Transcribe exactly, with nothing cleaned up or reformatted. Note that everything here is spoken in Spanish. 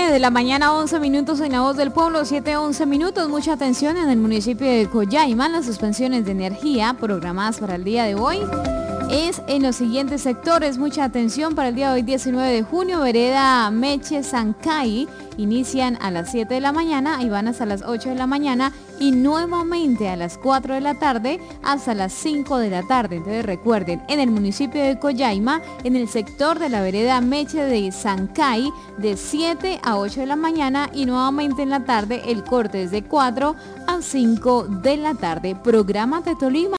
nueve de la mañana, once minutos en La Voz del Pueblo, siete once minutos. Mucha atención en el municipio de Collaima. Las suspensiones de energía programadas para el día de hoy es en los siguientes sectores. Mucha atención para el día de hoy, diecinueve de junio, vereda Meche Sancay. Inician a las siete de la mañana y van hasta las ocho de la mañana y nuevamente a las cuatro de la tarde hasta las cinco de la tarde. Entonces recuerden, en el municipio de Collaima, en el sector de la vereda Meche de Sancay, de siete a ocho de la mañana y nuevamente en la tarde el corte es de cuatro a cinco de la tarde. Programa de Tolima.